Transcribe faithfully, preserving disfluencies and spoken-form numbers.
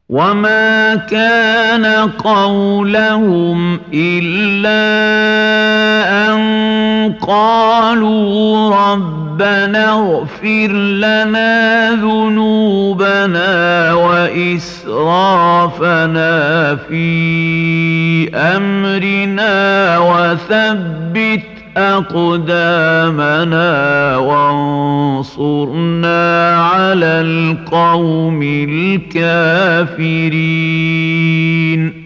وما كان قولهم إلا أن قالوا ربنا اغفر لنا ذنوبنا وإسرافنا في أمرنا وثبت أقدامنا وانصرنا على القوم الكافرين.